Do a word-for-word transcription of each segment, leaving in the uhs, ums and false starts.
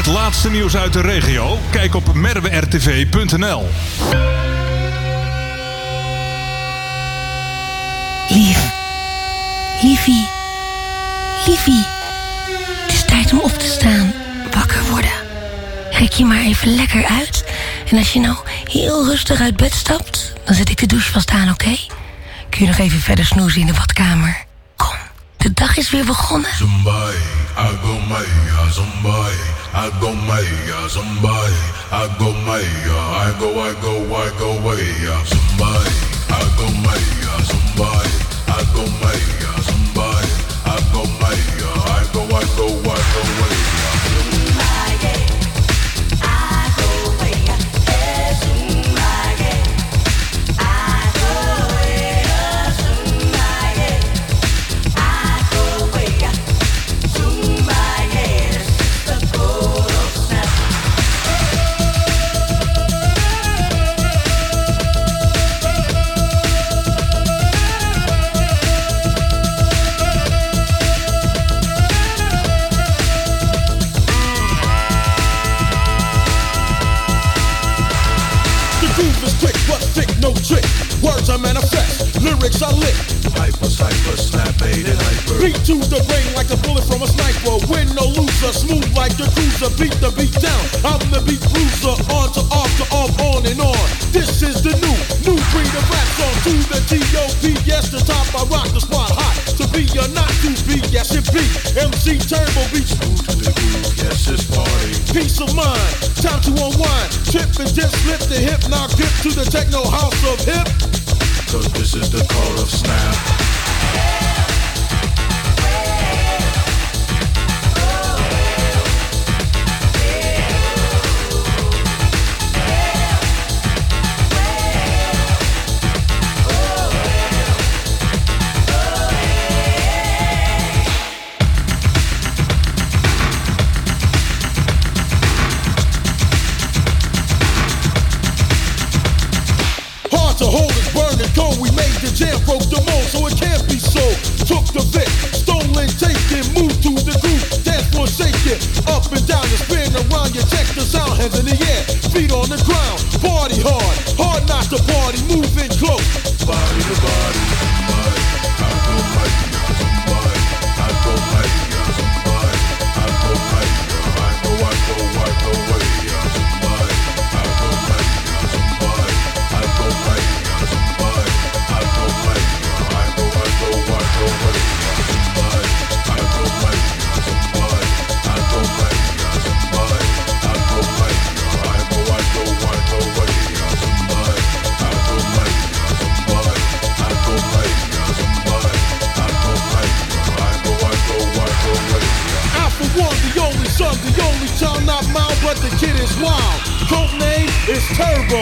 laatste nieuws uit de regio? Kijk op merwe r t v punt n l. Lief. Liefie. Liefie. Het is tijd om op te staan. Wakker worden. Rek je maar even lekker uit. En als je nou heel rustig uit bed stapt, dan zet ik de douche vast aan, oké? Okay? Kun je nog even verder snoezen in de badkamer? Kom, de dag is weer begonnen. Zumbai, I go maya, zumbai, I go maya, zumbai, I go maya, I go, I go, I go maya, zumbai, I go maya, zumbai, I go maya, zumbai, I go maya, I go, I go, I go maya. No trick, words I manifest, lyrics I lick. Hyper, hyper, snap, made it hyper. Beat to the brain like a bullet from a sniper. Win no loser, smooth like the cruiser. Beat the beat down, I'm the beat bruiser. On to off to off, on and on. This is the new, new breed of rap song. To the T O P, yes, the top I rock the spot hot. To be or not to be, yes it be. M C Turbo beats. Smooth to the groove, yes it's party. Peace of mind, time to unwind. Trip and dip, slip the hip, now grip to the techno house of hip. Cause this is the call of snap. To hold is burning cold, we made the jam, broke the mold, so it can't be sold. Took the bit, stolen, taken, moved to the groove, dance floor shaking, up and down, and spin around, you check the sound, hands in the air, feet on the ground, party hard, hard not to party, moving close. Body to body, somebody, I go mighty, somebody, I go mighty, somebody, I go mighty, I go, I go, I go way, somebody, I go mighty, somebody, I go mighty. Son, the only child not mine, but the kid is wild. Code name is Turbo.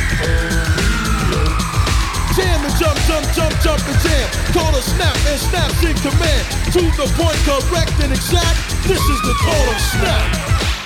Jam and jump, jump, jump, jump and jam. Call a snap and snaps in command. To the point, correct and exact. This is the call of snap.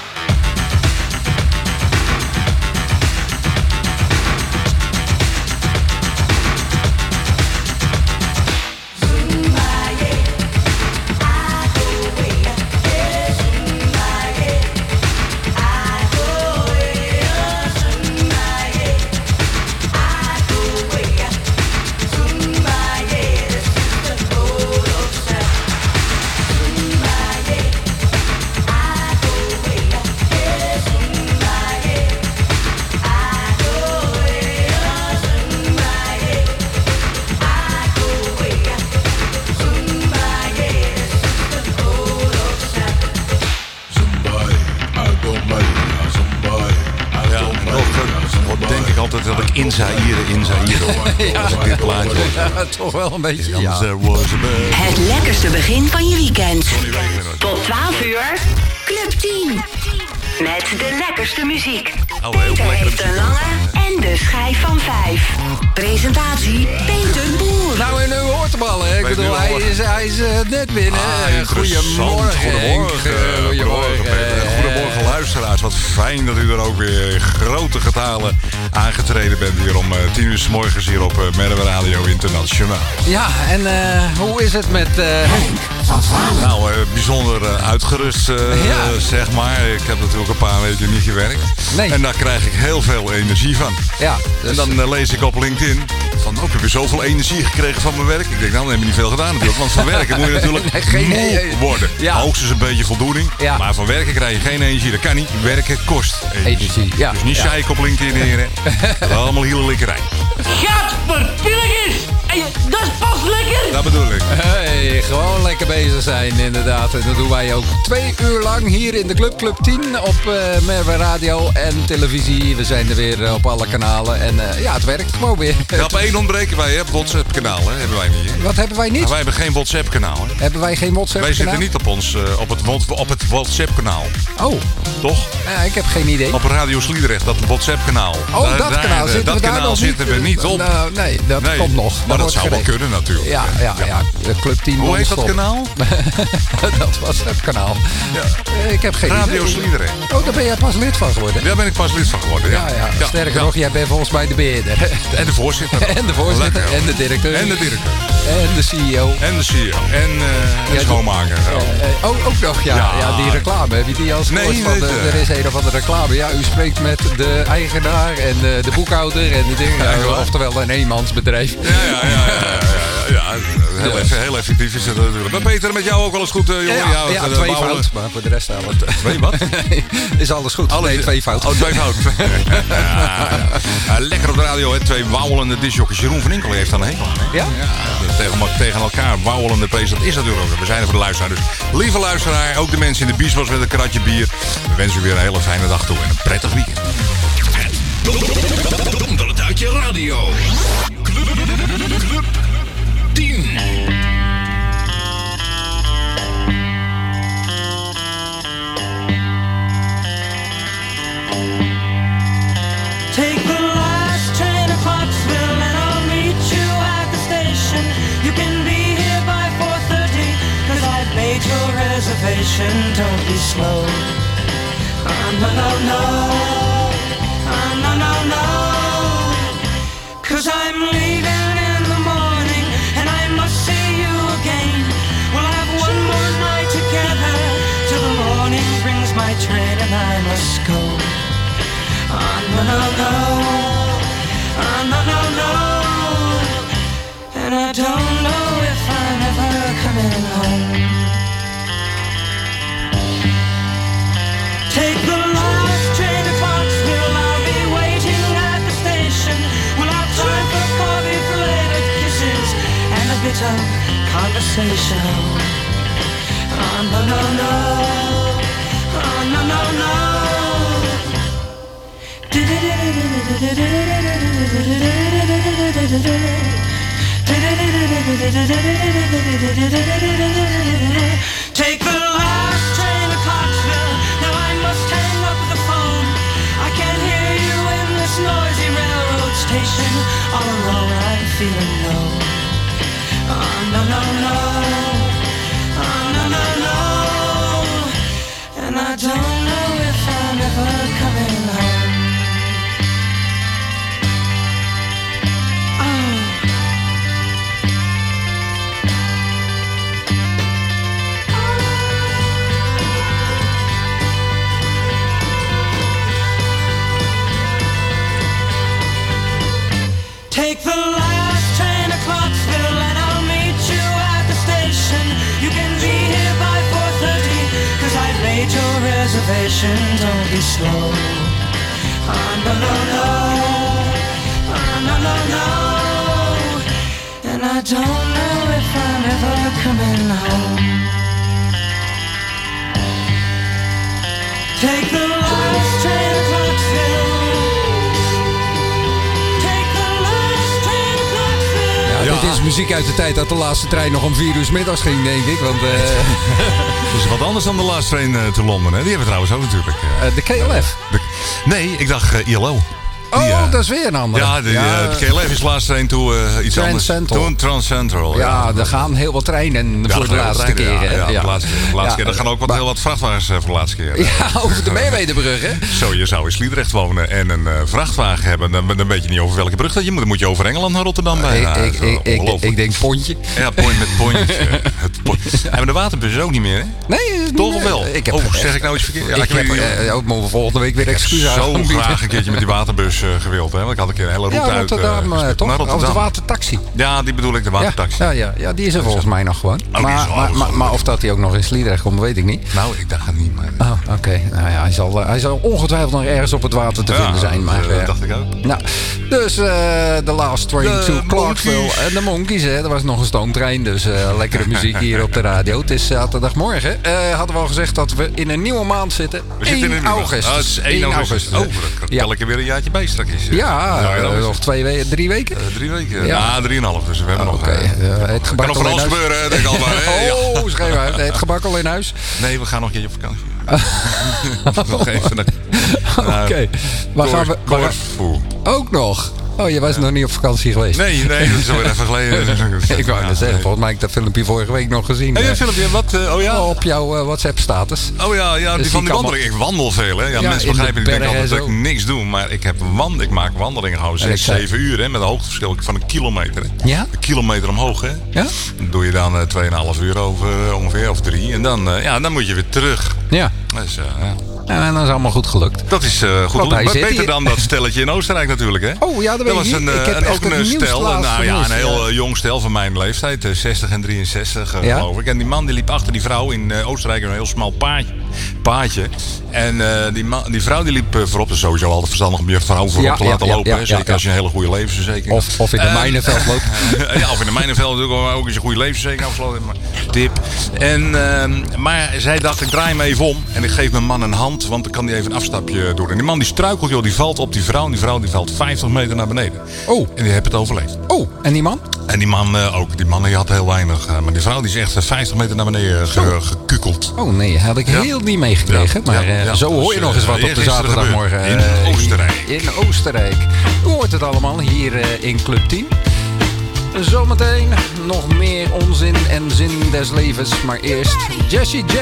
In Zaire, in Zaire. Ja, als ik dit plaatje ja, toch wel een beetje. Ja. Het lekkerste begin van je weekend. Tot twaalf uur, Club tien. Met de lekkerste muziek. Oh, Peter heeft de lange en de schijf van vijf. Presentatie Peter Boer. Nou, en u hoort hem al, hè? Ik bedoel, hij is, hij is uh, net binnen. Ah, Goedemorgen. Goedemorgen. Goedemorgen, Goedemorgen, luisteraars. wat fijn dat u er ook weer in grote getalen aangetreden bent hier om uh, tien uur 's morgens hier op uh, Merwe Radio Internationaal. Ja, en uh, hoe is het met... Uh... Nou, uh, bijzonder uh, uitgerust, uh, ja. zeg maar. Ik heb natuurlijk een paar weken niet gewerkt. Nee. En daar krijg ik heel veel energie van. Ja, dus... En dan uh, lees ik op LinkedIn van, oh, ik heb weer zoveel energie gekregen van mijn werk. Ik denk, nou, dan heb je niet veel gedaan natuurlijk. Want van werken moet je natuurlijk nee, geen moe worden. Ja. Hoogstens een beetje voldoening. Ja. Maar van werken krijg je geen energie. Dat kan niet. Werken kost energie. energie. Ja. Dus niet zeiken ja. op LinkedIn, heren. Dat is allemaal hele likkerij. Gadverpilligers! Dat is pas lekker! Dat bedoel ik. Hey, gewoon lekker bezig zijn, inderdaad. En dat doen wij ook twee uur lang hier in de Club Club tien op uh, Merwe Radio en televisie. We zijn er weer uh, op alle kanalen. En uh, ja, het werkt gewoon weer. Ja, op één ontbreken wij, hè? WhatsApp-kanaal, hè? Hebben wij niet. Hè? Wat hebben wij niet? Nou, wij hebben geen WhatsApp-kanaal. Hè? Hebben wij geen WhatsApp-kanaal? Wij zitten niet op, ons, uh, op het, op het WhatsApp-kanaal. Oh. Toch? Ja, ik heb geen idee. Op Radio Sliedrecht, dat WhatsApp-kanaal. Oh, daar, dat daar, kanaal. Zitten dat we daar kanaal nog zitten niet? we niet op. Nou, nee, dat nee, komt nog. Maar dat, dat zou wel kunnen natuurlijk. Ja, ja, ja. ja. Club tien. Hoe heet dat kanaal? Dat WhatsApp-kanaal. Ja. Ik heb geen Radio idee. Sliedrecht. Oh, daar ben jij pas lid van geworden? Daar ben ik pas lid van geworden, ja. Ja, ja. ja. Sterker ja. nog, jij bent volgens mij de beheerder. En de voorzitter. En de voorzitter. Lekker, en de directeur. En de directeur. En de C E O. En de C E O. En uh, de ja, schoonmaker. Uh, oh, ook nog, ja. ja. ja. Die reclame. Heb je die als nee, van de, er is een of andere reclame. Ja, u spreekt met de eigenaar en de, de boekhouder en die dingen. Ja, oftewel een eenmansbedrijf. Ja, ja, ja. ja, ja, ja, ja. Heel, eff, heel effectief is het natuurlijk. Maar Peter, met jou ook wel eens goed, uh, jongen? Ja, ja, ja, ja twee fout. Maar voor de rest al het. Twee wat? Nee, is alles goed. Alles, nee, twee fout. Oh, twee fout. ja, ja. Lekker op de radio, hè. Twee wauwelende disjockeys. Jeroen van Inkel heeft dan een hekel aan. Hè? Ja? Ja, tegen, tegen elkaar wauwelende pees. Dat is natuurlijk ook. We zijn er voor de luisteraar. Dus lieve luisteraar, ook de mensen in de biesbos met een kratje bier. We wensen u weer een hele fijne dag toe en een prettig weekend. Donder uit je radio. Club, Club tien. Take the last train to Clarksville and I'll meet you at the station. You can be here by four thirty, cause I've made your reservation. Don't be slow. Oh, no, no, no. Oh, no, no, no. Cause I'm leaving in the morning and I must see you again. We'll have one more night together till the morning brings my train and I must go. Oh, no, no, no. Oh, no, no, no. And I don't know if I'm ever coming home. Take the last train to Clarksville. I'll be waiting at the station. We'll have time for coffee, belated kisses, and a bit of conversation. Oh, no, no, no. Oh, no, no, no. Take the last train to Clarksville. Now I must hang up the phone. I can't hear you in this noisy railroad station. All alone I'm feeling low. Oh, no, no, no. Oh, no, no, no. And I don't know if I'm ever coming home. Take the last train to Clarksville and I'll meet you at the station. You can be here by four thirty, cause I've made your reservation. Don't be slow. Oh, no, no, no. Oh, no, no, no. And I don't know if I'm ever coming home. Take the last train to Clarksville. Ja, dit is muziek uit de tijd dat de laatste trein nog om vier uur 's middags ging, denk ik. Want, uh... dat is wat anders dan de laatste trein uh, te Londen, hè? Die hebben we trouwens ook natuurlijk. Uh, uh, de K L F? De... Nee, ik dacht uh, I L O. Oh, ja. dat is weer een andere. Ja, de, ja. uh, de K L F is laatst een toe uh, iets anders. Toen Transcentral. Ja, ja, er gaan heel wat treinen ja, voor de laatste keer. Ja, hè? ja, Ja. de laatste keer. De laatste Ja, keer. Er gaan ook wat, maar, heel wat vrachtwagens uh, voor de laatste keer. Ja, over de Merwedebrug, hè? Zo, je zou in Sliedrecht wonen en een uh, vrachtwagen hebben. Dan, dan weet je niet over welke brug dat je moet. Dan moet je over Engeland naar Rotterdam bij. Ik, Ja, ik, ik, ik, ik denk Pontje. Ja, point met pontje. Het pontje. Ja, maar de waterbus is ook niet meer, hè? Nee, toch wel. Ik heb, oh, zeg ik nou iets verkeerd? Ja, ik ik heb uh, ook mogen volgende week weer excuses aan. Ik heb zo aanbieden. graag een keertje met die waterbus uh, gewild, hè? Want ik had een keer een hele route ja, uit. Rotterdam, uh, toch? naar Rotterdam. Of de watertaxi. Ja, die bedoel ik, de watertaxi. Ja, ja, ja, die is er volgens mij nog gewoon. Oh, maar, maar, maar, maar of dat hij ook nog in Sliedrecht komt, weet ik niet. Nou, ik dacht het niet. Maar... Oh, oké. Okay. Nou ja, hij zal, uh, hij zal ongetwijfeld nog ergens op het water te ja, vinden zijn. Maar, dat uh, uh, dacht ik ook. Nou, dus de uh, last train de to Clarksville. En de Monkeys, hè. Er was nog een stoomtrein, dus uh, lekkere muziek hier op de radio. Het is zaterdagmorgen. Uh, hadden we al gezegd dat we in een nieuwe maand zitten. We zitten in een augustus. Oh, het is één augustus. Oh, dan tel ik er weer een jaartje bij straks. Uh, ja, ja uh, nog twee we- drie weken? Uh, drie weken? Ja, ah, drieënhalf. Dus we hebben oh, nog... Okay. Uh, het kan nog van alles gebeuren, denk ik al maar. Hè? Oh, schrijf uit. Het gebak al in huis? Nee, we gaan nog een keertje op vakantie. nog even naar... Oké. Okay. Waar gaan we... Corfu. Ook nog? Oh, je was ja. nog niet op vakantie geweest? Nee, nee, dat is alweer even geleden. Ik wou ja, net zeggen, nee. volgens mij heb ik dat filmpje vorige week nog gezien. Heb je een filmpje? Wat? Uh, oh ja? Op jouw uh, WhatsApp-status. Oh ja, ja die dus van die wandeling. Ik wandel veel, hè. Ja, ja, mensen begrijpen niet altijd dat ik niks doe. Maar ik, heb wand, ik maak wandelingen gewoon zes, zeven uur, hè. Met een hoogteverschil van een kilometer. Hè. Ja? Een kilometer omhoog, hè. Ja? Dan doe je dan uh, tweeënhalf uur over uh, ongeveer, of drie. En dan, uh, ja, dan moet je weer terug. Ja. Dus, uh, ja. Ja, en dat is allemaal goed gelukt. Dat is uh, goed gelukt. Beter hier. Dan dat stelletje in Oostenrijk natuurlijk, hè? Oh ja, dat weet was ik een, ik heb een, ook een stel, nou ja, een heel ja. jong stel van mijn leeftijd, zestig en drieënzestig ja? geloof ik. En die man die liep achter die vrouw in uh, Oostenrijk, een heel smal paadje. paadje. En uh, die, man, die vrouw die liep uh, voorop, dus sowieso altijd verstandig om je vrouw voorop ja, te laten ja, lopen. Ja, ja, ja, zeker ja. als je een hele goede levensverzekering hebt. Of, of in de uh, mijnenveld loopt. Ja, of in de mijnenveld natuurlijk ook als je een goede levensverzekering afgesloten hebt. Tip. En, uh, maar zij dacht, ik draai hem even om en ik geef mijn man een hand, want dan kan hij even een afstapje doen. En die man die struikelt, joh, die valt op die vrouw. En die vrouw die valt vijftig meter naar beneden. Oh. En die heeft het overleefd. Oh, en die man? En die man uh, ook. Die man die had heel weinig. Uh, maar die vrouw die is echt vijftig meter naar beneden ge, gekukeld. Oh nee, had ik ja. heel niet meegekregen. Ja. Maar ja, uh, ja. zo hoor je dus, nog eens wat uh, op de zaterdagmorgen. In uh, Oostenrijk. In, in Oostenrijk. Hoe hoort het allemaal hier uh, in Club tien? Zometeen nog meer onzin en zin des levens. Maar eerst Jessie J.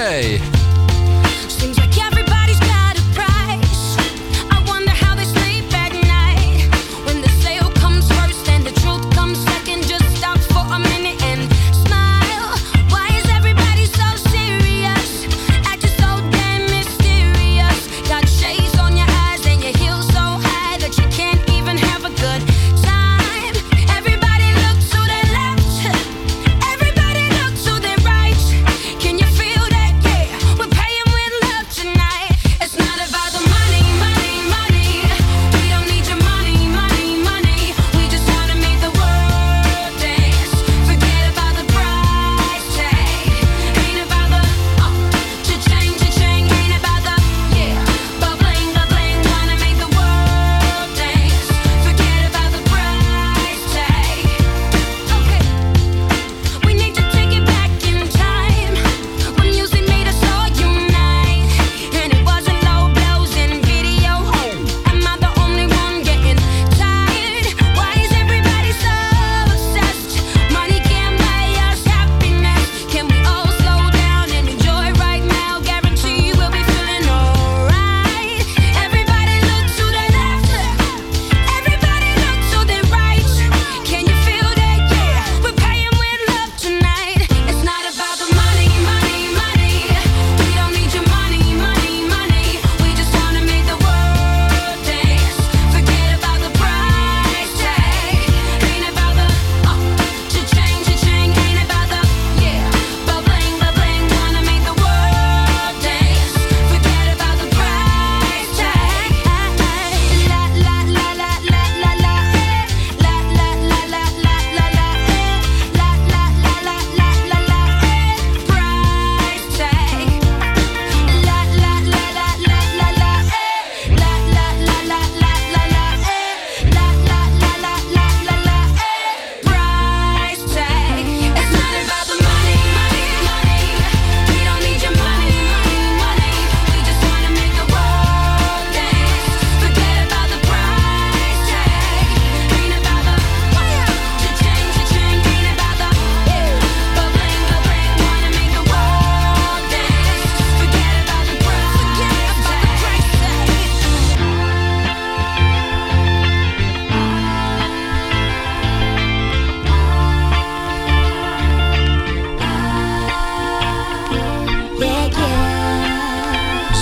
Seems like everybody's got a price. I wonder how they sleep at night. When the sale comes first and the truth comes second, just stop for a minute and smile. Why is everybody so serious? Acting so damn mysterious. Got shades on your eyes and your heels so high that you can't even have a good time. Everybody looks to their left. Everybody looks to their right. Can you feel that? Yeah.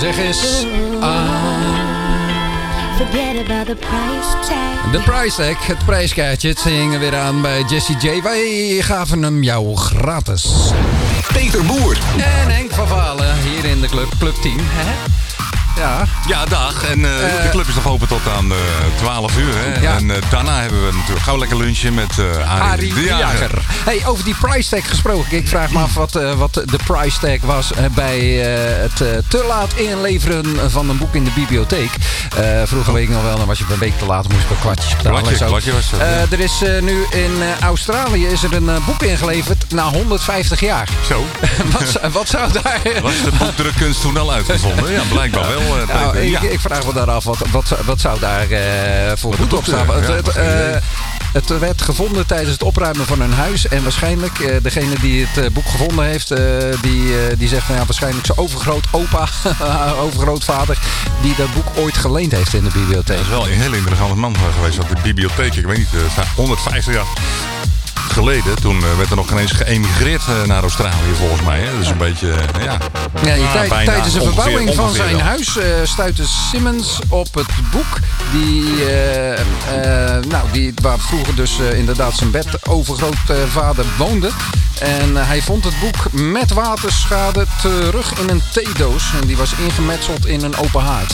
Zeg eens. Ah. Forget about the price tag. De price tag, het prijskaartje. Het hing weer aan bij Jessie J. Wij gaven hem jou gratis. Peter Boer. En Henk van Valen hier in de club, Club tien. Hè? Ja. Ja, dag. En uh, uh, de club is nog open tot aan uh, twaalf uur. Hè? Ja. En uh, daarna hebben we natuurlijk gauw lekker lunchen met uh, Arie, Arie de Jager. Hey, over die price tag gesproken. Ik vraag me af wat, uh, wat de price tag was uh, bij uh, het uh, te laat inleveren van een boek in de bibliotheek. Uh, vroeger weet ik nog wel, dan was je een week te laat, moest je een kwartjes betalen. Kwartje, kwartje was dat, uh, ja. Er is uh, nu in uh, Australië is er een uh, boek ingeleverd na honderdvijftig jaar. Zo. wat, wat zou daar... Was de boekdrukkunst toen al uitgevonden? Ja, blijkbaar wel. Uh, nou, ik, ja. ik vraag me daar af, wat, wat, wat zou daar uh, voor boek op staan? Ja, Het, het, uh, het werd gevonden tijdens het opruimen van hun huis. En waarschijnlijk, uh, degene die het uh, boek gevonden heeft, uh, die, uh, die zegt van ja, waarschijnlijk zijn overgroot opa, overgrootvader, die dat boek ooit geleend heeft in de bibliotheek. Dat is wel een heel interessant man geweest. Want de bibliotheek, ik weet niet, uh, honderdvijftig jaar geleden. Toen werd er nog ineens geëmigreerd naar Australië volgens mij. Hè? Dat is een beetje, uh, ja... ja ah, tij, bijna, tijdens de verbouwing ongeveer, van zijn wel. huis uh, stuitte Simmons op het boek die, uh, uh, nou, die, waar vroeger dus uh, inderdaad zijn bed overgrootvader woonde. En uh, hij vond het boek met waterschade terug in een theedoos. En die was ingemetseld in een open haard.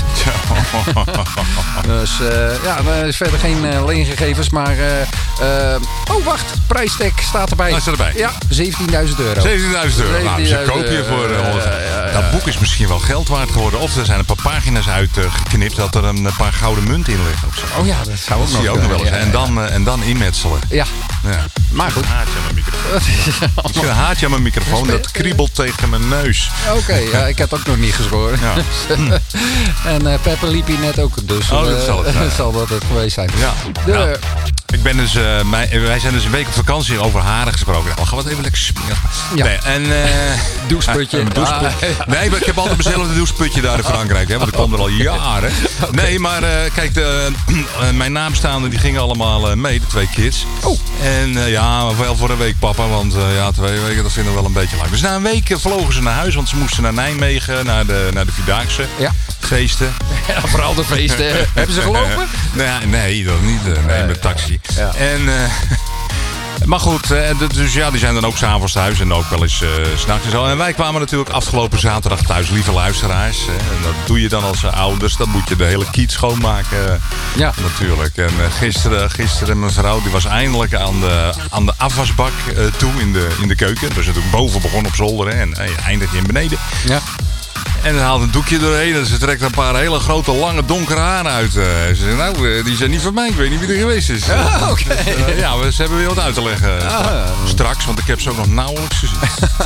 Dus uh, ja, er is verder geen uh, leengegevens. Maar, uh, uh, oh wacht, prijstag staat erbij. Oh, staat erbij? Ja, zeventienduizend euro. zeventienduizend euro. Nou, dus zeventienduizend koop je voor uh, honderd. Uh, ja, ja. Dat boek is misschien wel geld waard geworden. Of er zijn een paar pagina's uitgeknipt dat er een paar gouden munten in liggen. Of zo. Oh ja, dat zou ook dat nog zie je ook nog wel eens. ja, ja. En, dan, uh, en dan inmetselen. Ja. Ja. Maar goed. Een haartje aan mijn microfoon. Ik vind een haartje aan mijn microfoon. Dat kriebelt tegen mijn neus. Oké, okay, ja, ik heb het ook nog niet geschoren. Ja. En uh, Pepper liep hier net ook. Dus oh, dat uh, zal het zijn. zal dat het geweest zijn. Ja. De, ja. Ik ben dus, uh, mijn, wij zijn dus een week op vakantie over haren gesproken. Nou, gaan we het even lekker smeren. Ja. Nee, en, uh, doucheputje. Een doucheput. Ah, ja. Nee, maar ik heb altijd dezelfde doucheputje daar in Frankrijk. Hè, want ik kom er al jaren. Okay. Nee, maar uh, kijk, de, uh, mijn naamstaanden die gingen allemaal uh, mee, de twee kids. Oh. En uh, ja, wel voor een week papa, want uh, ja, twee weken, dat vinden we wel een beetje lang. Dus na een week uh, vlogen ze naar huis, want ze moesten naar Nijmegen, naar de, naar de Vierdaagse. Ja. Feesten. Ja, vooral de feesten. Hebben ze gelopen? Nee, nee, dat niet. Uh, nee, met taxi. Ja. En... Uh, Maar goed, dus ja, die zijn dan ook s'avonds thuis en ook wel eens uh, s'nachts en zo. En wij kwamen natuurlijk afgelopen zaterdag thuis, lieve luisteraars. Hè. En dat doe je dan als uh, ouders, dan moet je de hele kiet schoonmaken. Ja. Natuurlijk. En uh, gisteren, gisteren mijn vrouw, die was eindelijk aan de, aan de afwasbak uh, toe in de, in de keuken. Dus natuurlijk boven begon op zolder hè, en uh, eindigt in beneden. Ja. En ze haalt een doekje doorheen en ze trekt een paar hele grote, lange, donkere haren uit. Uh, ze zegt, nou, uh, die zijn niet van mij. Ik weet niet wie er geweest is. Ah, oké. Okay. Dus, uh, ja, ze hebben weer wat uit te leggen. Ah. Straks, want ik heb ze ook nog nauwelijks gezien.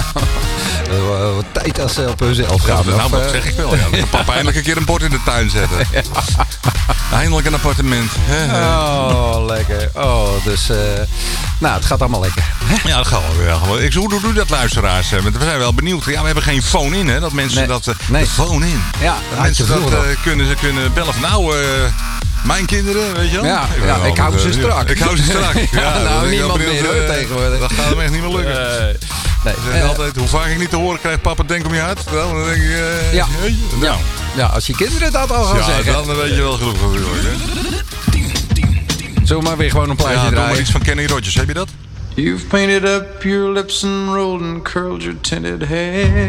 uh, wat tijd als ze op hunzelf gaan. Ja, nou, dat zeg ik wel. Ja. Dat papa eindelijk een keer een bord in de tuin zetten. Ja. Eindelijk een appartement. Oh, lekker. Oh, dus... Uh, nou, het gaat allemaal lekker. Ja, dat gaat wel. Ja. Ik, hoe doe je dat, luisteraars? We zijn wel benieuwd. Ja, we hebben geen phone in, hè? Dat mensen nee. dat... Uh, nee. De phone in. Ja, dat mensen dat uh, kunnen, ze kunnen bellen van... Nou, uh, mijn kinderen, weet je wel? Ja, ja, ja ik hou ze strak. Ik hou ze strak. Ja, ja, nou, niemand meer hoor, uh, tegenwoordig. Dat gaat hem echt niet meer lukken. Uh, nee. Ze zeggen uh, altijd, hoe vaak ik niet te horen krijg, papa, denk om je hart. Wel, dan denk ik... Uh, ja. Hey, nou. ja. Ja, als je kinderen dat al gaan ja, zeggen. Ja, dan weet je wel genoeg natuurlijk. Zullen we maar weer gewoon een plaatje ja, draaien? Ja, doe maar iets van Kenny Rogers. Heb je dat? You've painted up your lips and rolled and curled your tinted hair.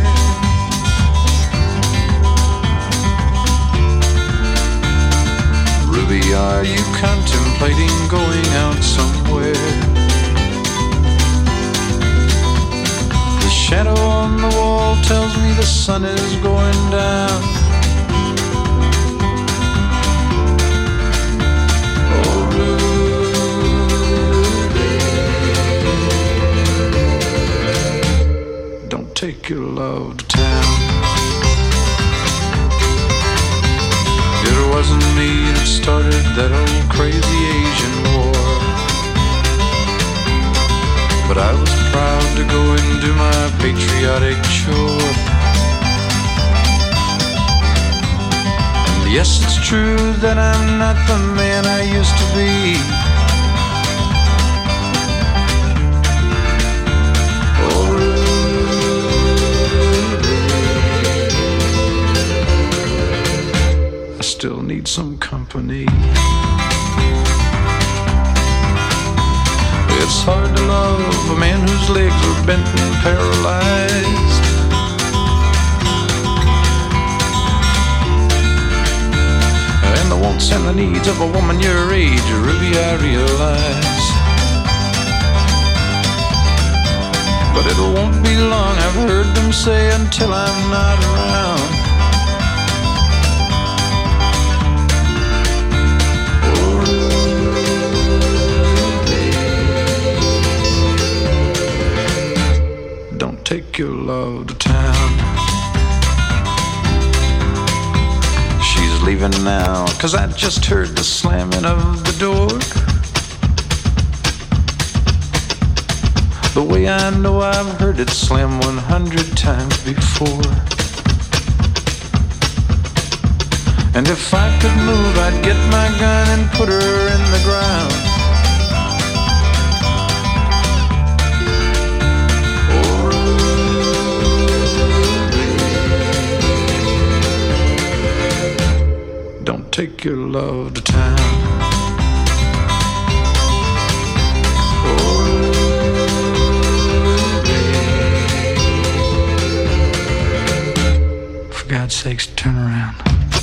Ruby, are you contemplating going out somewhere? The shadow on the wall tells me the sun is going down. Oh, Ruby. Take your love to town. It wasn't me that started that old crazy Asian war, but I was proud to go and do my patriotic chore. And yes, it's true that I'm not the man I used to be. still need some company. It's hard to love a man whose legs are bent and paralyzed. And the wants and the needs of a woman your age, really I realize. But it won't be long, I've heard them say, until I'm not around. Don't take your love to town. She's leaving now, 'cause I just heard the slamming of the door. The way I know I've heard it slam one hundred times before. And if I could move, I'd get my gun and put her in the ground. Don't take your love to town. For God's sakes, turn around.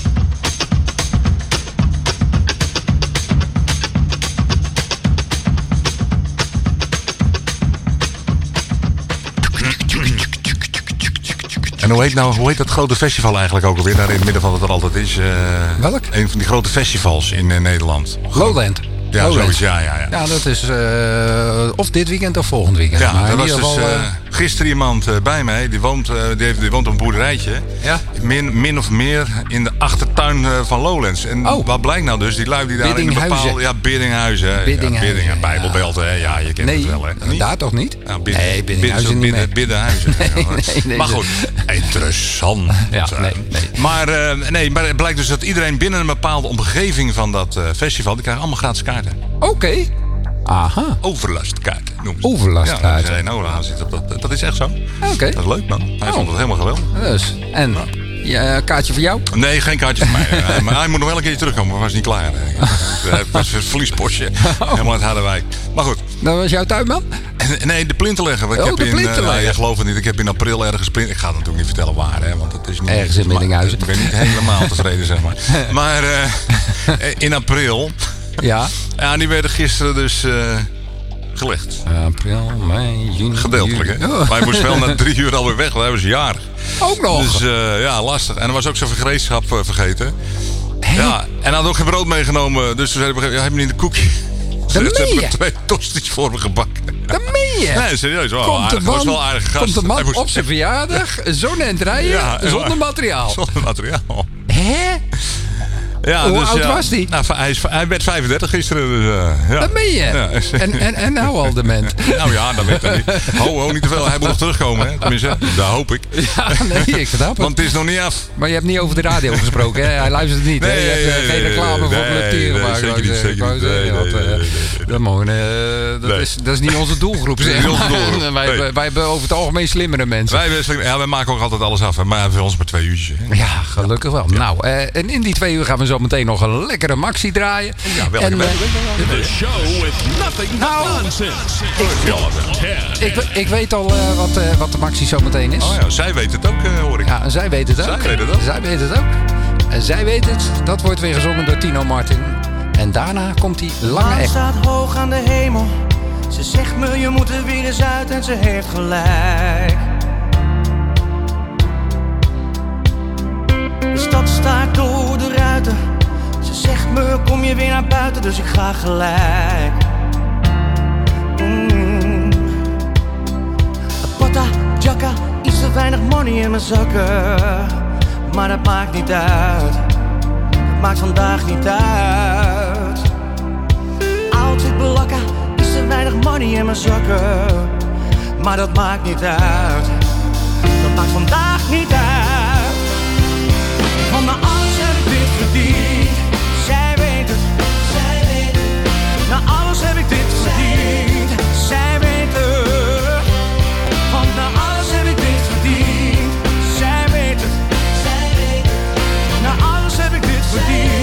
En hoe heet, nou, hoe heet dat grote festival eigenlijk ook alweer? Daar in het midden van wat er altijd is. Uh, Welk? Een van die grote festivals in uh, Nederland. Lowland. Ja, Lowland. zoiets. Ja, ja, ja. Ja, dat is uh, of dit weekend of volgend weekend. Ja, maar er in was ieder dus geval, uh, uh, gisteren iemand uh, bij mij. Die woont, uh, die, heeft, die woont op een boerderijtje. Ja? Min, min of meer in de achtertuin uh, van Lowlands. En oh. wat blijkt nou dus? Die lui die daar in een bepaalde... Ja, Biddinghuizen. Biddinghuizen. Ja, Biddingen, Bijbelbelten. Hè. Ja, je kent nee, het wel. Hè. Nee, daar toch niet? Ja, bidden, nee, Biddinghuizen bidden, niet bidden, meer. Biddenhuizen. nee, nee, nee, maar goed, interessant. Ja, nee, nee. Maar, uh, nee, maar het blijkt dus dat iedereen binnen een bepaalde omgeving van dat uh, festival... die krijgen allemaal gratis kaarten. Oké. Okay. Aha. Overlastkaarten noemen ze. Overlastkaarten. Ja, nou, aan zit op dat, dat is echt zo. Oké. Okay. Dat is leuk, man. Hij oh. vond het helemaal geweldig. Dus, en... Ja. Ja, kaartje voor jou? Nee, geen kaartje voor mij. uh, maar hij moet nog wel een keertje terugkomen, maar was niet klaar. Het was een verliespostje. Oh. Helemaal uit Harderwijk. Maar goed. Dat was jouw tuinman? Nee, de plintenlegger. Ik oh, heb de in, plintenlegger. Uh, je gelooft het niet. Ik heb in april ergens plint... Ik ga het natuurlijk niet vertellen waar, hè, want het is niet... Ergens in Biddinghuizen. Ik ben niet helemaal tevreden, zeg maar. Maar uh, in april... Ja. Ja, die werden gisteren dus... Uh, gelegd. April, mei, juni. Gedeeltelijk, hè? Oh. Wij moesten wel na drie uur alweer weg, want hij was jarig. Ook nog? Dus uh, ja, lastig. En er was ook zijn gereedschap uh, vergeten. Hè? Ja, en hij had ook geen brood meegenomen. Dus toen zei hij, ja, heb je niet een koekje? Dat meen je? Ze hebben twee tosti's voor me gebakken. Dat meen je? Nee, serieus. Wel komt aardig. de man, was wel aardig gast. Komt de man moest... op zijn verjaardag, zo'n end rijden, ja, zonder materiaal. Zonder materiaal. Hè? Ja, Hoe dus, oud ja, was die? Nou, hij, is, hij werd vijfendertig gisteren. Dus, uh, ja. Dat meen je? Ja. En, en, en nou al dement? Nou ja, dat weet ik niet. Ho, ho, niet te veel. Hij moet nog terugkomen, hè? Tenminste, dat hoop ik. Ja, nee, ik snap het. Want het is nog niet af. Maar je hebt niet over de radio gesproken, hè? Hij luistert niet, nee, hè? Je hebt uh, nee, geen reclame nee, voor nee, Leptier nee, gemaakt. zeker niet, zeker niet. Nee, nee, nee, nee, nee. Dat, mogen, uh, dat, nee. is, dat is niet onze doelgroep, zeg. Niet onze doelgroep. wij, Nee. wij, wij hebben over het algemeen slimmere mensen. Wij, ja, wij maken ook altijd alles af, hè? Maar voor ons maar twee uurtjes. Hè? Ja, gelukkig wel. Ja. Nou, uh, en in die twee uur gaan we zo meteen nog een lekkere maxi draaien. Ja, welke en, uh, The show with nothing but nou, nonsense. Ik, ik, ik weet al uh, wat, uh, wat de maxi zo meteen is. Oh ja, zij weet het ook, uh, hoor ik. Ja, en zij weet het ook. Zij weet het ook. Zij weet het ook. En zij weet het. Dat wordt weer gezongen door Tino Martin. En daarna komt die lange maan echt. staat hoog aan de hemel. Ze zegt me je moet er weer eens uit en ze heeft gelijk. De stad staart door de ruiten. Ze zegt me kom je weer naar buiten, dus ik ga gelijk. Mm. Patta, jacka, iets te weinig money in mijn zakken. Maar dat maakt niet uit. Dat maakt vandaag niet uit. Outfit blakken, iets te weinig money in mijn zakken. Maar dat maakt niet uit. Dat maakt vandaag niet uit. Van mijn alles heb ik dit verdiend. Zij weet het. Zij weet het. Na alles heb ik dit verdiend. Zij weet het. Want na alles heb ik dit verdiend. Zij weet het. Zij weet het. Na alles heb ik dit verdiend.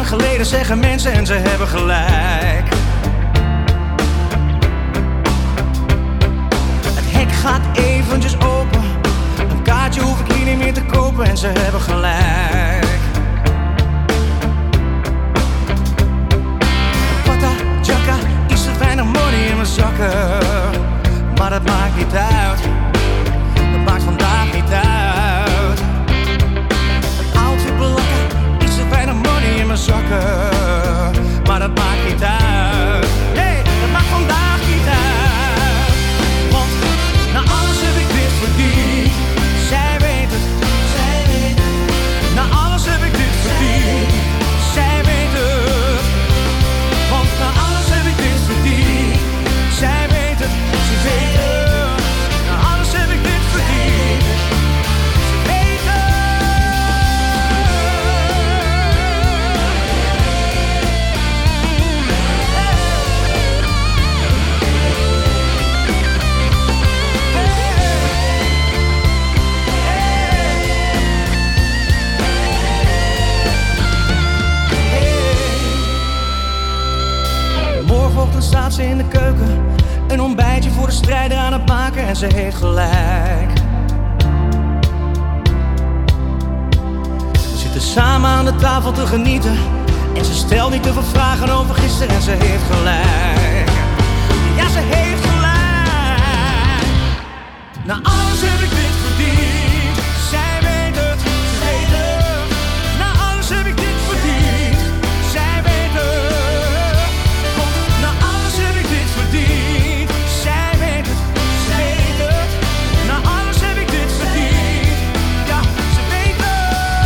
lang geleden, zeggen mensen en ze hebben gelijk. Het hek gaat eventjes open. Een kaartje hoef ik hier niet meer te kopen en ze hebben gelijk. Pata, jacka, iets te weinig money in mijn zakken. Maar dat maakt niet uit. Dat maakt vandaag niet uit. Het outfit belakken, iets te weinig money in mijn zakken. Maar dat maakt niet uit. Nee, dat maakt vandaag niet uit. Want na alles heb ik dit verdiend. Zij weet het, zij weet het. Na alles heb ik dit verdiend. Zij weet het. Want na alles heb ik dit verdiend. Zij weet het, ze weet het. Na alles heb ik dit verdiend. Ze weet het. Morgenochtend staat ze in de keuken. Een ontbijtje voor de strijder aan het maken en ze heeft gelijk. We zitten samen aan de tafel te genieten. En ze stelt niet te veel vragen over gisteren en ze heeft gelijk. Ja, ze heeft gelijk. Na alles heb ik dit verdiend. Zij weet het, ze weet het. Na alles heb ik dit verdiend. Zij weet het. Want na alles heb ik dit verdiend. Zij weet het, ze weet het. Na alles heb ik dit verdiend. Ja, ze weet het.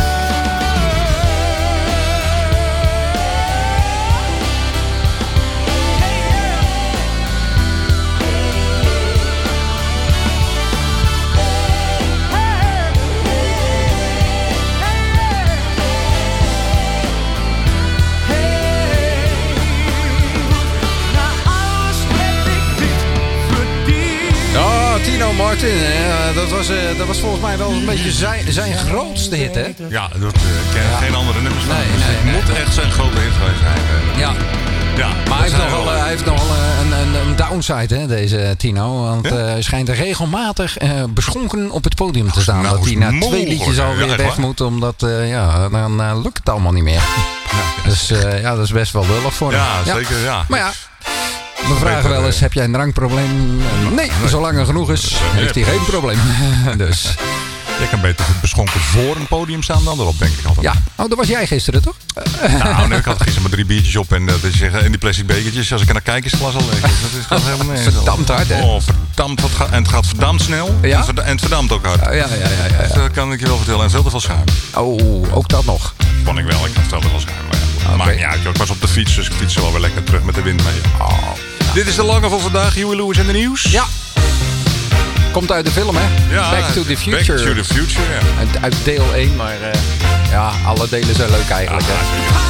Ja, Tino Martin, hè. Dat, was, uh, dat was volgens mij wel een beetje zijn, zijn grootste hit, hè? Ja, dat uh, ken Ja. geen andere nummers van. Nee, Dus nee, het nee, moet nee. echt zijn grote hit geweest zijn. Uh, Ja. Ja, Maar hij heeft, zijn nogal, wel- uh, hij heeft nogal uh, een, een, een downside, hè, deze Tino. Want Ja? uh, hij schijnt regelmatig uh, beschonken op het podium te staan. nou, dat hij is na twee mogelijk, liedjes hè? alweer Ja, echt weg waar? moet. Omdat, uh, ja, dan uh, lukt het allemaal niet meer. Dus uh, ja, dat is best wel lullig voor hem. Ja, zeker, ja. Maar ja, we vragen wel eens, heb jij een drankprobleem? Uh, nee, zolang er genoeg is, heeft hij geen probleem. Dus... Je kan beter goed beschonken voor een podium staan dan erop, denk ik altijd. Ja, oh, dat was jij gisteren, toch? Nou, nee, ik had gisteren maar drie biertjes op en, dat is, en die plastic bekertjes. Als ik er naar kijk, is het glas al leeg. Dus dat is gewoon helemaal nergens. Verdampt hard, hè? Oh, verdampt. Wat ga- en het gaat verdampt snel. Ja? En, verda- en het verdampt ook hard. Ja, ja, ja, ja, ja. Dus dat kan ik je wel vertellen. En veel te veel schuim. Oh, ook dat nog. Vond ik wel. Ik had veel te veel schuim. Maar ja, Oké. maakt niet uit, joh. Ik was op de fiets, dus ik fiets wel weer lekker terug met de wind mee. Oh. Dit is de lange voor vandaag. Huey Lewis en de nieuws. Ja. Komt uit de film, hè? Ja, Back to the Future. Back to the Future, ja. Uit, uit deel één, maar uh, ja, alle delen zijn leuk eigenlijk, Ja, hè? zeker.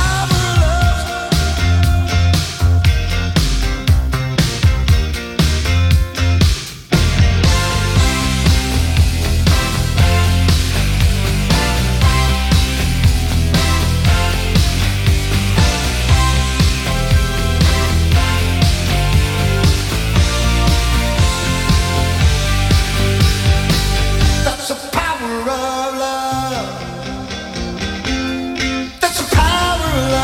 That's the power of love. That's the power of love.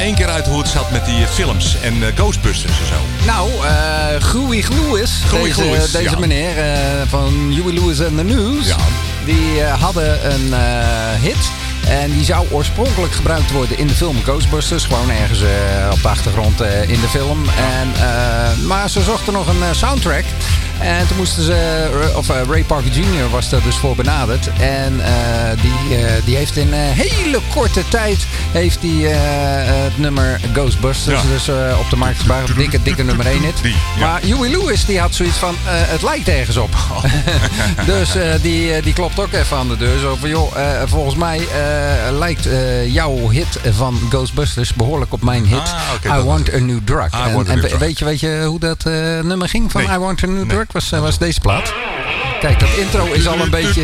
één keer uit hoe het zat met die films en uh, Ghostbusters en zo. Nou, uh, Huey Lewis, Huey deze, Lewis, deze ja. meneer uh, van Huey Lewis and the News, Ja. die uh, hadden een uh, hit. En die zou oorspronkelijk gebruikt worden in de film Ghostbusters. Gewoon ergens uh, op de achtergrond uh, in de film. En, uh, maar ze zochten nog een uh, soundtrack. En toen moesten ze, of uh, Ray Parker junior was daar dus voor benaderd. En uh, die, uh, die heeft in uh, hele korte tijd heeft die, uh, het nummer Ghostbusters Ja. dus, uh, op de markt gebracht. Dikke, dikke nummer één hit. Die, ja. Maar Huey Lewis die had zoiets van, uh, het lijkt ergens op. dus uh, die, uh, die klopt ook even aan de deur. Zo van, joh, uh, volgens mij uh, lijkt uh, jouw hit van Ghostbusters behoorlijk op mijn hit. Ah, okay, I Want a New Drug. I En, Want a en New we- Drug. weet je, weet je hoe dat uh, nummer ging van Nee. I Want a New Nee. Drug? Was, uh, was deze plaat. Kijk, dat intro is al een beetje...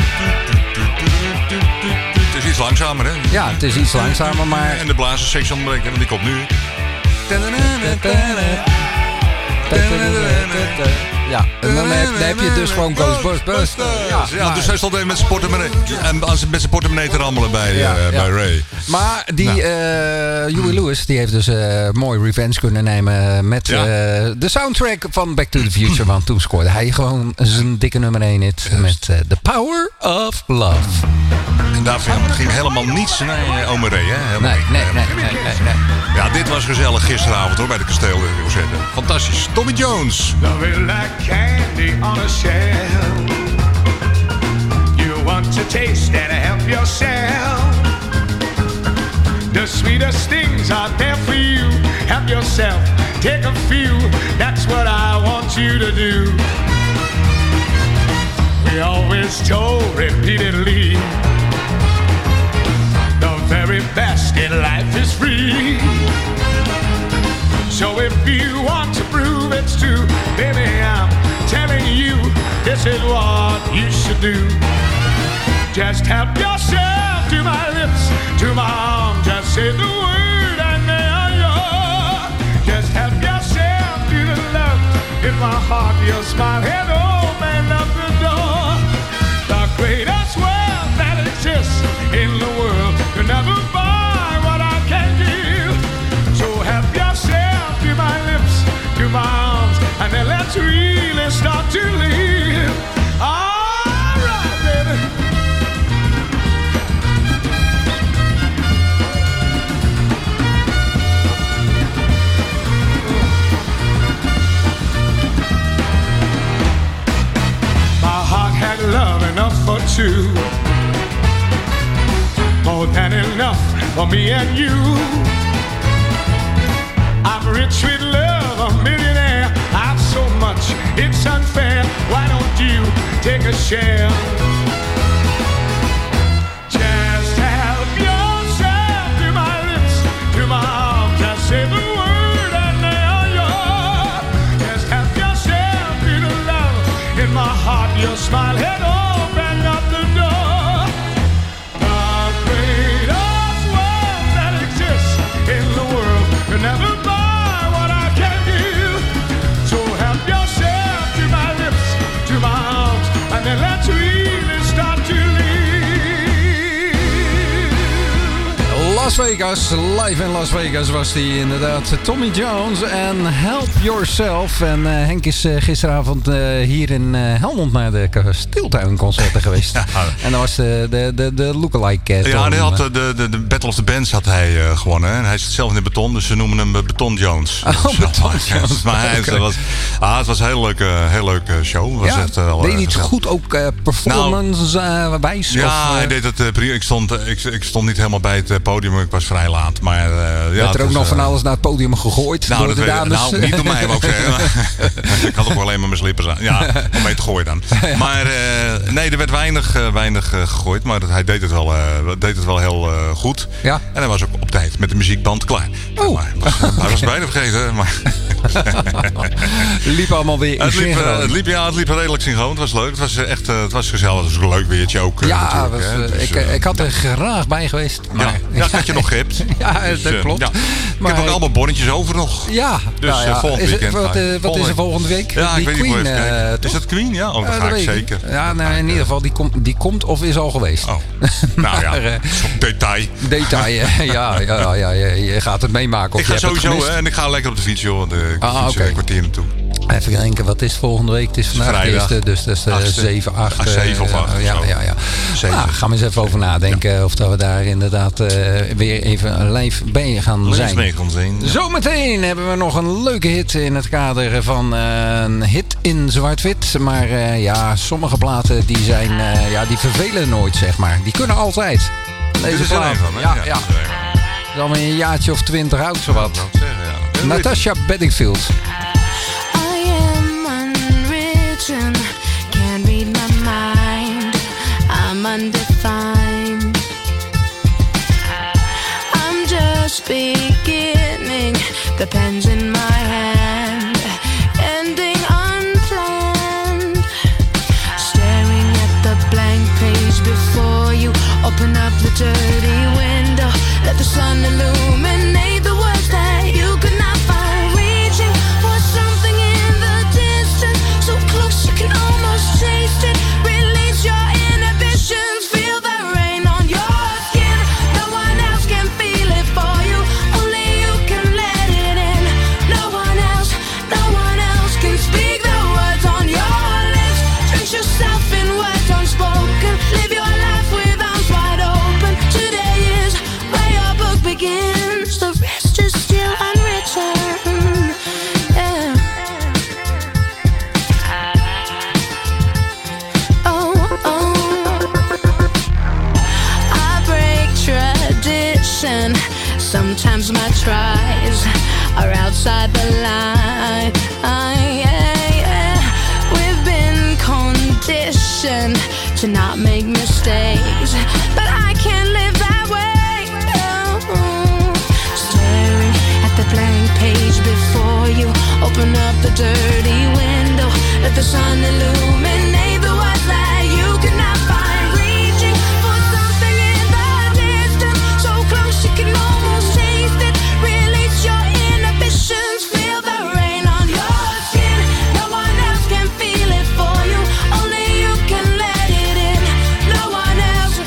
Het is iets langzamer, hè? Ja, het is iets langzamer, maar... En de blazerssectie ontbreekt, want die komt nu. Ja, en dan heb, dan heb je dus gewoon Ghostbusters. Ja, ja, dus hij stond even met zijn portemonnee, en als- met zijn portemonnee te rammelen bij, Ja, uh, ja. bij Ray. Maar die Nou. uh, Huey Lewis die heeft dus uh, mooi revenge kunnen nemen met Ja. uh, de soundtrack van Back to the Future. Want toen scoorde hij gewoon zijn dikke nummer één hit met uh, The Power of Love. En daarvoor ging helemaal niets naar uh, Ome Ray, hè? Helemaal Nee, niet. nee, nee, nee, nee, nee. Ja, dit was gezellig gisteravond hoor, bij de kasteel Rosette. Fantastisch. Tommy Jones. Love it like candy on a shelf. You want to taste and help yourself. The sweetest things are there for you. Help yourself, take a few. That's what I want you to do. We always told repeatedly, the very best in life is free. So if you want to prove it's true, baby, I'm telling you, this is what you should do. Just help yourself to my lips, to my arms, just say the word and they are yours. Just help yourself to the love in my heart, your smile and open up the door. The greatest wealth that exists in the world could never buy what I can give. So help yourself to my lips, to my arms, and then let's really start to live. All right, baby. My heart had love enough for two, more than enough for me and you. I'm rich with love, a millionaire. I've so much, it's unfair. Why don't you take a share? Just help yourself to my lips, to my arms. Just say the word and they are yours. Just help yourself to the love in my heart. Your smile had opened up the door. The greatest wealth that exists in the world could never buy what I can give. So help yourself to my lips, to my arms, and then let's really start to live. Las Vegas, live in Las Vegas was die inderdaad. Tommy Jones en Help Yourself. En uh, Henk is uh, gisteravond uh, hier in uh, Helmond naar de Kasteeltuinconcerten geweest. Ja. En dan was de, de, de, de lookalike. Uh, Ja, Tom, die had uh, de, de, de Battle of the Bands had hij uh, gewonnen. En hij zit zelf in de beton, dus ze noemen hem uh, Beton Jones. Oh, Zo, Beton maar, Jones. Maar hij Okay. was, ah, het was een heel leuke, heel leuke show. Het was ja, echt, uh, wel, deed uh, hij het gezellig. goed ook uh, performance-wijs? Ja, of, uh, hij deed het uh, prima. Ik stond, uh, ik, ik stond niet helemaal bij het uh, podium, ik was vrij laat. Maar uh, ja, werd het er ook was, nog uh, van alles naar het podium gegooid Nou, door dat de weet, dames? nou, niet door mij, wou ik zeggen. Ik had ook wel alleen maar mijn slippers aan. Ja, om mee te gooien dan. Ja. Maar uh, nee, er werd weinig, uh, weinig uh, gegooid. Maar dat, hij deed het wel, uh, deed het wel heel uh, goed. Ja. En hij was ook op tijd met de muziekband klaar. Oh. Maar, was, hij was bijna vergeten. Maar liep allemaal weer in het, liep, uh, synchroon. het, liep, ja, het liep redelijk synchroon. Het was leuk. Het was uh, echt uh, het was gezellig. Het was een leuk weertje ook. Uh, Ja, natuurlijk, was, hè. uh, Dus, ik, uh, ik had er graag bij geweest. Maar ja, ja, ik had je nog hebt. Ja, Dus, dat uh, klopt. Ja. Ik Maar heb ook allemaal bonnetjes over nog. Ja. Dus nou ja. uh, volgend is het, weekend. wat uh, wat is er volgende week? Ja, die ik weet Queen, niet. Even uh, is dat Queen? Ja, oh, dan Ja, ga dat ik weet zeker. Ja, nou, in ieder geval, die, kom, die komt of is al geweest. Oh. Nou ja, maar, uh, detail. Detail, ja, ja, ja, ja, je gaat het meemaken. Of Ik ga je hebt het sowieso gemist. hè, en ik ga lekker op de fiets, joh. De, ik Ah, fiets oké. een kwartier naartoe. Even denken, wat is volgende week? Het is vandaag de Vrijdag. eerste, dus dat is uh, Achtste. zeven, acht. Ah, zeven of acht uh, of ja, zo. ja, ja. Zeven. Ah, gaan we eens even over nadenken ja. of dat we daar inderdaad uh, weer even live bij gaan Live zijn. mee gaan zijn. Ja. Zometeen hebben we nog een leuke hit in het kader van uh, een hit in zwart-wit. Maar uh, ja, sommige platen die zijn, uh, ja, die vervelen nooit, zeg maar. Die kunnen altijd. Deze Dit is er plaat. een van, hè? Ja, Ja, ja. dit is er een. Het is alweer een jaartje of twintig oud, zowat. Ja, dat zeggen, ja. Natasha Bedingfield. I am unwritten, can't read my mind. I'm undefined. I'm just beginning, the pen's in my hand, ending unplanned. Staring at the blank page before you, open up the dirty window, let the sun illuminate the words that you could not find. Reaching for something in the distance, so close you can almost taste it. Release your inhibitions, feel the rain on your skin. No one else can feel it for you, only you can let it in. No one else, no one else can speak the words on your lips. Drench yourself in words unspoken, live your life with arms wide open. Today is where your book begins, the rest is still unwritten. Yeah. Oh, oh. I break tradition. Sometimes my tries are outside the line. Yeah, yeah. We've been conditioned to not make mistakes, but I can't live that way. Oh. Staring at the blank page before you, open up the dirty window, let the sun illuminate the words that you cannot find. Reaching for something in the distance, so close you can almost taste it. Release your inhibitions, feel the rain on your skin. No one else can feel it for you, only you can let it in. No one else,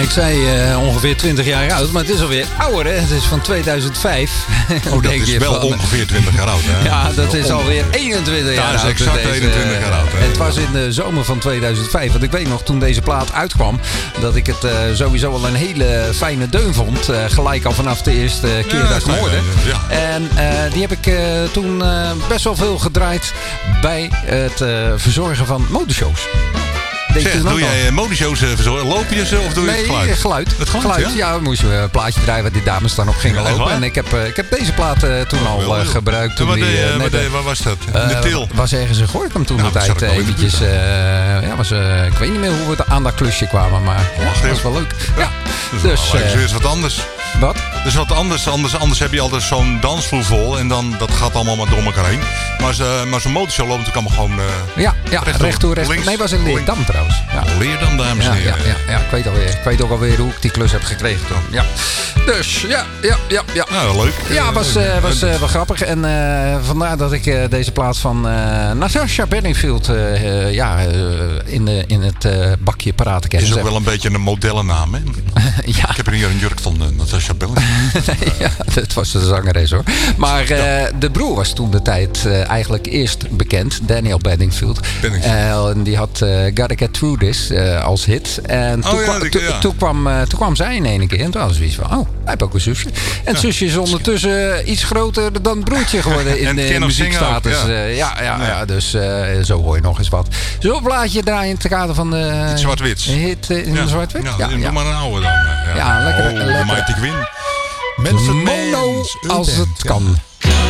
ik zei uh, ongeveer twintig jaar oud, maar het is alweer ouder, hè? Het is van tweeduizend vijf. Oh, dat is wel van, ongeveer twintig jaar oud, hè? Ja, dat is alweer eenentwintig jaar oud. Ja, dat is exact deze, eenentwintig jaar oud. Hè? Het was in de zomer van tweeduizend vijf. Want ik weet nog, toen deze plaat uitkwam, dat ik het uh, sowieso al een hele fijne deun vond. Uh, gelijk al vanaf de eerste keer ja, dat ik hem hoorde. Ja. En uh, die heb ik uh, toen uh, best wel veel gedraaid bij het uh, verzorgen van modeshows. Zeg, doe jij modeshows uh, verzorgen? Loop je ze of doe je nee, het geluid? geluid. Het geluid, geluid ja? Ja, we moesten een plaatje draaien waar die dames dan op gingen ja, lopen. En ik heb, uh, ik heb deze plaat uh, toen oh, al uh, gebruikt. Toen waar, die, uh, net, waar, waar was dat? In de til? Uh, was ergens in Gorinchem toen nou, de tijd uh, eventjes. Uh, ja, was, uh, ik weet niet meer hoe we aan dat klusje kwamen, maar ja, dat was wel leuk. Ja. Ja. Dus, dus uh, weer eens wat anders. Wat? Dus wat anders, anders, anders heb je altijd zo'n dansvloer vol en dan dat gaat allemaal maar door elkaar heen. Maar, ze, maar zo'n motorshow loopt natuurlijk allemaal gewoon uh, ja, ja, recht toe, recht. Nee, was in Leerdam trouwens. Ja. Leerdam, dames en ja, heren. Ja, ja, ja, ik weet alweer. Ik weet ook alweer hoe ik die klus heb gekregen toen. Ja. Dus ja, ja, ja, ja. Nou, leuk. Ja, was, uh, was uh, wel grappig en uh, vandaar dat ik uh, deze plaat van uh, Natasha Bedingfield uh, uh, ja, uh, in, de, in het uh, bakje paraat ken. Is ook wel een beetje een modellennaam, hè? Ja. Ik heb hier een jurk van uh, Natasha Bedingfield. Ja, dat was de zangeres hoor. Maar uh, de broer was toen de tijd uh, eigenlijk eerst bekend. Daniel Bedingfield. Uh, en die had uh, Gotta Get Through This uh, als hit. En toen, oh, ja, kwa, to, ja. toen, kwam, uh, toen kwam zij in één keer. En toen was zoiets van, oh, hij heeft ook een zusje. En het ja. zusje is ondertussen iets groter dan het broertje geworden in de muziekstatus. Ja. Uh, ja, ja, ja, dus uh, zo hoor je nog eens wat. Zo'n blaadje draaien in het kader van de... Zwart-wit. Hit uh, in ja. de zwart-wit? Ja, ja, ja. maar een oude dan. Ja, ja lekker. Oh, lekker. Mighty Quinn. Mensen mono als het kan.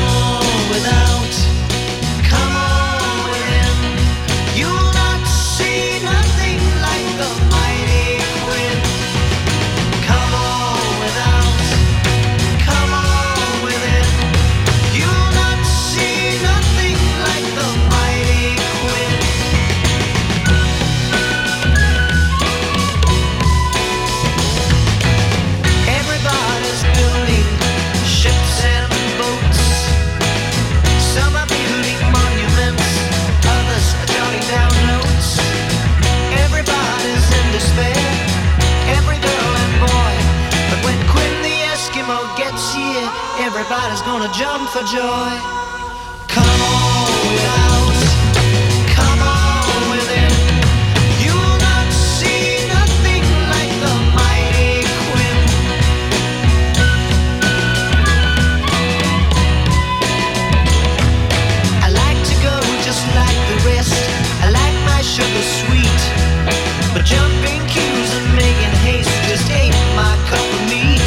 Everybody's gonna jump for joy. Come on without, come on within. You'll not see nothing like the mighty Quinn. I like to go just like the rest. I like my sugar sweet, but jumping queues and making haste just ain't my cup of meat.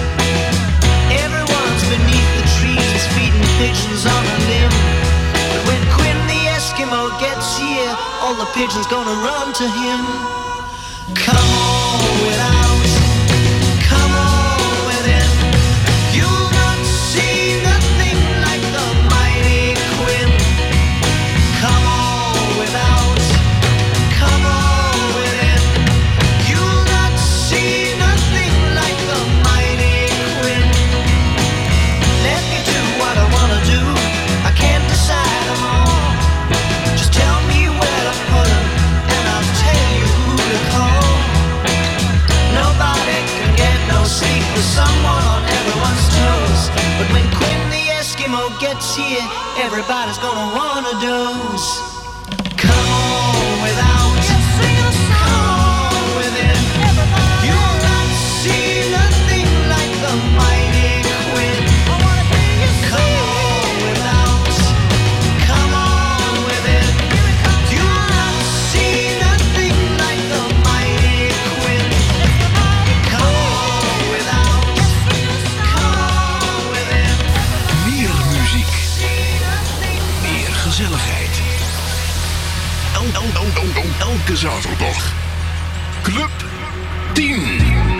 Pigeons on a limb, but when Quinn the Eskimo gets here, all the pigeons gonna run to him. Come on without, come on within. You'll not see nothing like the mighty Quinn. Come on without, come on within. You'll not see nothing like the mighty Quinn. Let me do what I wanna do. I can't decide them all. Just tell me where to put them, and I'll tell you who to call. Nobody can get no sleep with someone on everyone's toes. But when Quinn the Eskimo gets here, everybody's gonna wanna doze. Come on without, come on within. You'll not see nothing like the mighty Quinn. Come on without, come on within. You'll not see nothing like the mighty Quinn. Come on without, come on within. Meer muziek, meer gezelligheid. El, el, el, el, el, elke zaterdag. Club tien.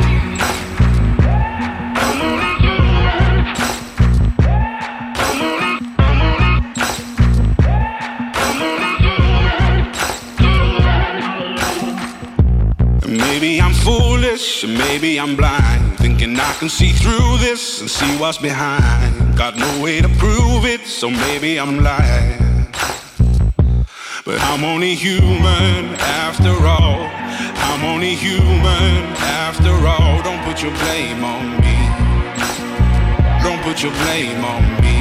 Maybe I'm foolish, maybe I'm blind, thinking I can see through this and see what's behind. Got no way to prove it, so maybe I'm lying. But I'm only human after all. I'm only human after all. Don't put your blame on me. Don't put your blame on me.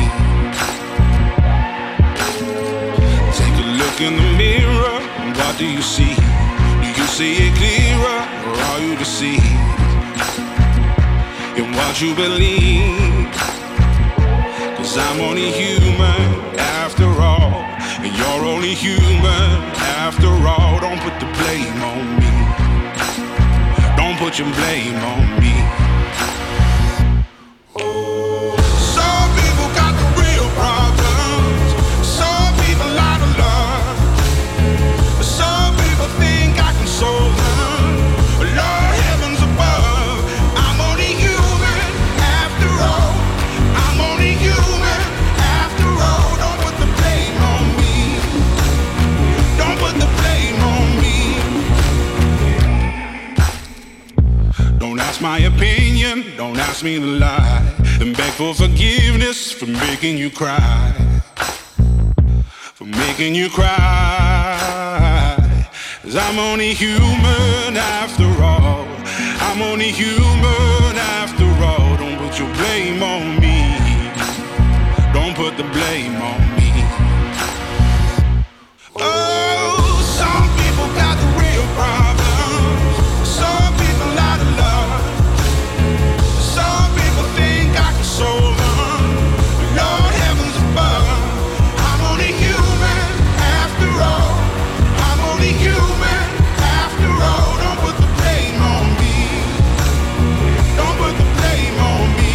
Take a look in the mirror. What do you see? Do you see it clearer, or are you deceived in what you believe? 'Cause I'm only human after all, and you're only human after all. Don't put the blame on me. Don't put your blame on me. Some people got the real problems. Some people out of love. Some people think I can solve them. Lord heavens above, I'm only human after all. I'm only human after all. Don't put the blame on me. Don't put the blame on me. Don't ask my opinion, don't ask me to lie. Then beg for forgiveness for making you cry. For making you cry. 'Cause I'm only human after all. I'm only human after all. Don't put your blame on me. Don't put the blame on me. Oh, some people got the real problems. Some people out of love. Some people think I can solve them. Lord heavens above, I'm only human after all. I'm only human after all. Don't put the blame on me. Don't put the blame on me.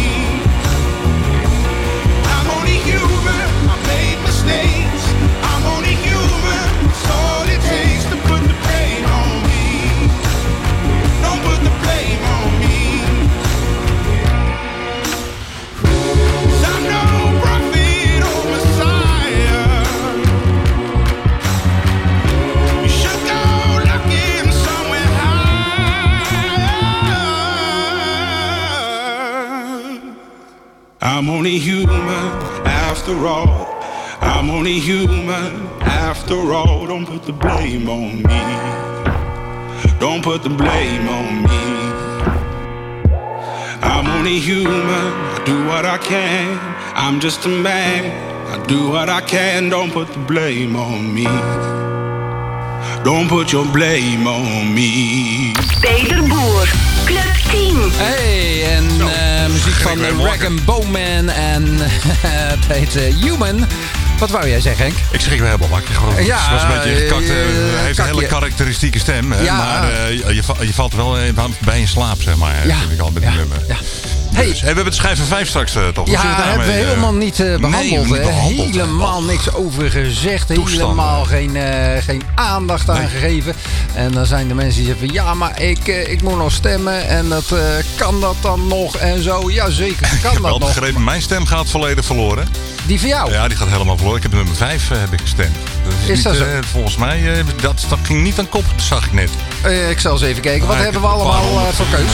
I'm only human. I made mistakes. I'm only human. It's all it takes to put the blame on me. Don't put the blame on me. 'Cause I'm no prophet or Messiah. You should go looking somewhere higher. I'm only human after all. I'm only human after all. Don't put the blame on me. Don't put the blame on me. I'm only human. I do what I can. I'm just a man. I do what I can. Don't put the blame on me. Don't put your blame on me. Peter Boer, Club tien. Hey, en uh, muziek van uh, Rag and Bowman en het heet uh, Human. Wat wou jij zeggen, Henk? Ik schrik weer helemaal wakker. Gewoon. Ja, het was een beetje gekakt. Uh, hij heeft kakje. een hele karakteristieke stem. Hè? Ja. Maar uh, je, je valt wel even bij in slaap, zeg maar. Ja. Vind ik al met Ja. die nummer. Ja. Hey. Dus, hey, we hebben het schijf van vijf straks uh, toch? Ja, daar hebben we helemaal niet uh, behandeld. Nee, niet hè? behandeld. Helemaal niks over gezegd. Toestanden. Helemaal geen, uh, geen aandacht aan Nee. gegeven. En dan zijn de mensen die zeggen van ja, maar ik, uh, ik moet nog stemmen. En dat, uh, kan dat dan nog? En zo. Jazeker, kan Ik heb dat wel nog. begrepen, mijn stem gaat volledig verloren. Die van jou? Ja, die gaat helemaal verloren. Ik heb nummer vijf uh, heb ik gestemd. Dat is, Is niet, dat zo? uh, volgens mij, uh, dat, dat ging niet aan kop. Dat zag ik net. Uh, ik zal eens even kijken. Wat Ah, ik hebben we heb een allemaal paar uh, honderd voor keus?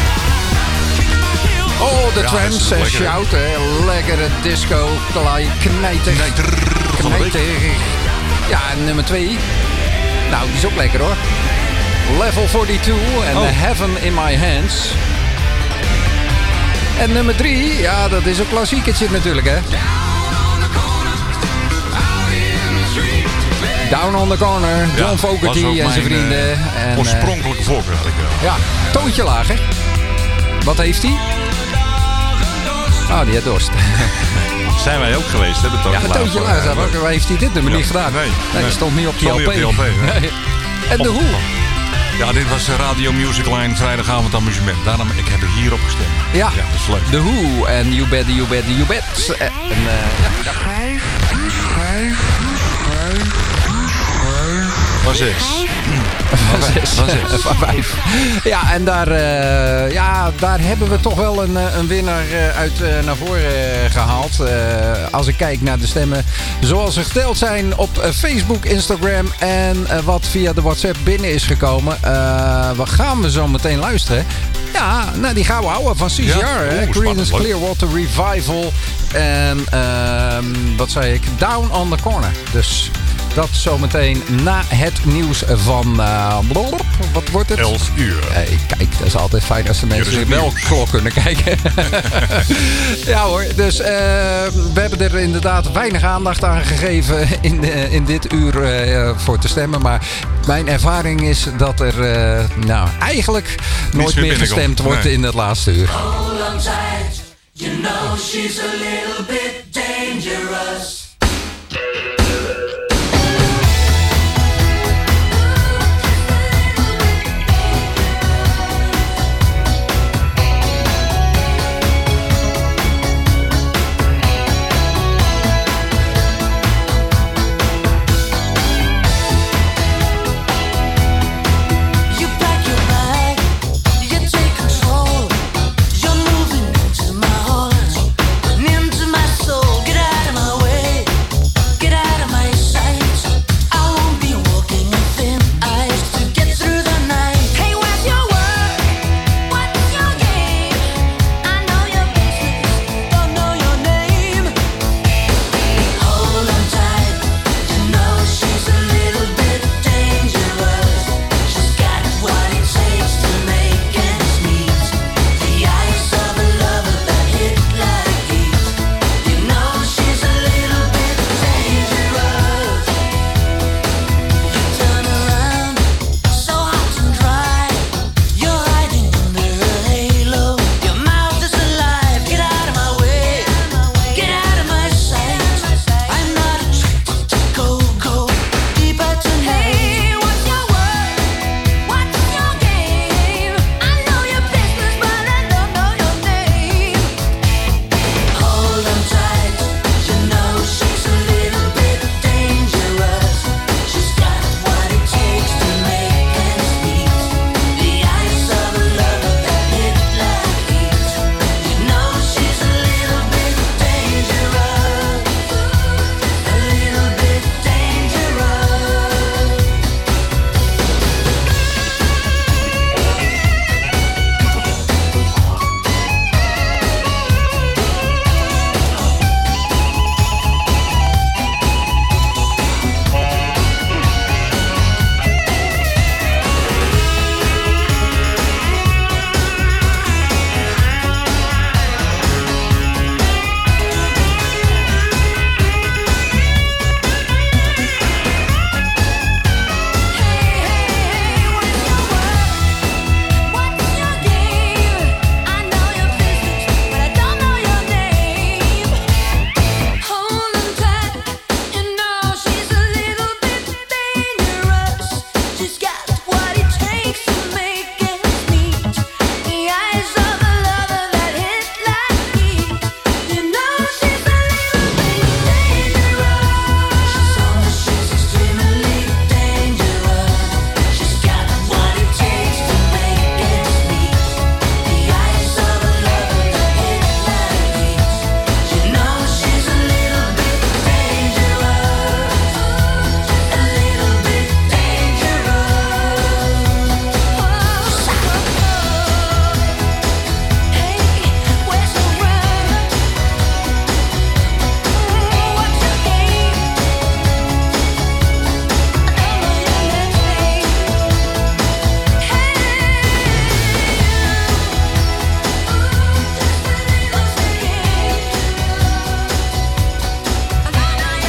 Oh, de Ja, Trams, dat is uh, lekker, hè? shout, hè. Lekkere disco, klei, knijter. Knijter van de week. Knijter. Ja, en nummer twee. Nou, die is ook lekker hoor. Level forty-two en Oh. Heaven in My Hands. En nummer drie, ja, dat is een klassiekertje natuurlijk, hè. Down on the Corner, John Ja, was ook Fogerty en zijn mijn, vrienden. uh, En, oorspronkelijke voorkeur had ik wel. ja, toontje lager. Wat heeft hij? Oh, die heeft dorst. Zijn wij ook geweest, hè? De Ja, een toontje lager. Waar heeft hij dit nummer Ja, niet gedaan? nee, dat nee. stond niet op die Stond L P. niet op die L P, nee. Nee. En de Hoe? Ja, dit was de Radio Music Line vrijdagavond amusement. Daarom, ik heb er hierop gestemd. Ja, ja dat is leuk. de Hoe en You Bet, You Bet, You Bet. En, uh, ja. Van zes. Zes. Van zes. Van vijf. Ja, en daar, uh, ja, daar hebben we toch wel een, een winnaar uh, uit uh, naar voren uh, gehaald. Uh, als ik kijk naar de stemmen zoals ze geteld zijn op uh, Facebook, Instagram en uh, wat via de WhatsApp binnen is gekomen. Uh, wat gaan we zo meteen luisteren? Ja, nou die gaan we houden van C C R. Ja? hè? Oeh, Creedence spannend, Clearwater Revival. En uh, wat zei ik? Down on the Corner. Dus dat zometeen na het nieuws van... Uh, blop, wat wordt het? elf uur. Hey, kijk, dat is altijd fijn als de mensen weer wel klok kunnen kijken. Ja hoor, dus uh, we hebben er inderdaad weinig aandacht aan gegeven in, uh, in dit uur uh, voor te stemmen. Maar mijn ervaring is dat er uh, nou, eigenlijk nooit meer gestemd wordt nee. in het laatste uur. Hold on tight, you know she's a little bit dangerous.